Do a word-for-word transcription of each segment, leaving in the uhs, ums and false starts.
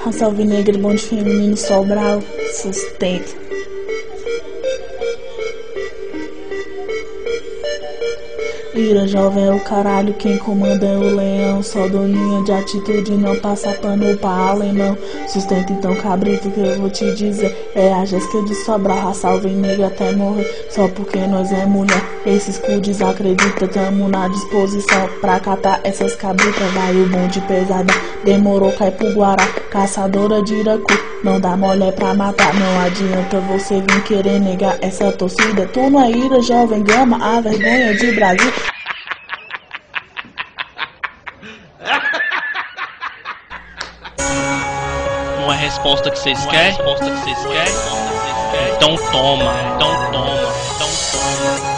Raça alvinegra, bonde feminino, Sobral, sustento. Ira jovem é o caralho, quem comanda é o leão. Só doninha de atitude, não passa pano pra alemão. Sustenta então cabrito que eu vou te dizer. É a Jéssica de Sobral, raça alvinegra até morrer. Só porque nós é mulher, esses cu desacredita. Tamo na disposição pra catar essas cabritas. Vai o bonde pesada, demorou, cai pro Guará. Caçadora de Iracu, não dá mole pra matar. Não adianta você vir querer negar essa torcida. Tu não é ira, jovem gama, a vergonha de Brasil. Uma resposta que vocês querem? Resposta que vocês querem? Então toma, então toma, então toma.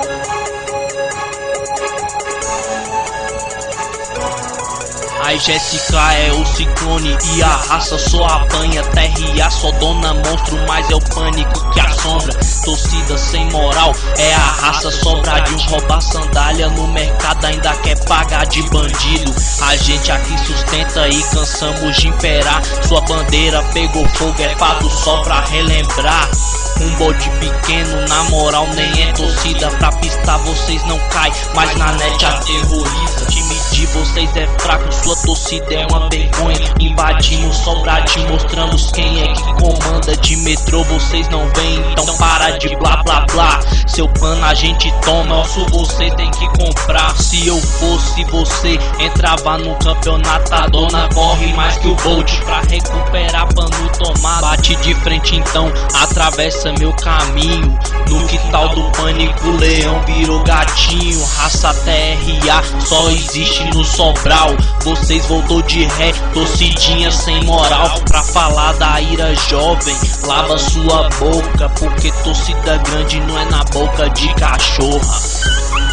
A Jéssica é o ciclone e a raça só apanha. T R A só dona monstro, mas é o pânico que assombra. Torcida sem moral é a raça sobradinho. Roubar sandália no mercado ainda quer pagar de bandido. A gente aqui sustenta e cansamos de imperar. Sua bandeira pegou fogo, é fato só pra relembrar. Um bode pequeno, na moral nem é torcida. Pra pistar vocês não cai, mas na net aterroriza. Time de vocês é fraco, sua torcida é uma vergonha. Invadimos Sobradinho, mostramos quem é que comanda. De metrô vocês não vêm, então para de blá blá blá. Seu pano a gente toma, nosso você tem que comprar. Se eu fosse você, entrava no campeonato. A dona corre mais que o Bolt pra recuperar pano tomado. Bate de frente então, atravessa meu caminho. No quintal do pânico, o leão virou gatinho. Raça T R A só existe no Sobral. Vocês voltou de ré, torcidinha sem moral. Pra falar da ira jovem, lava sua boca, porque torcida grande não é na boca de cachorra.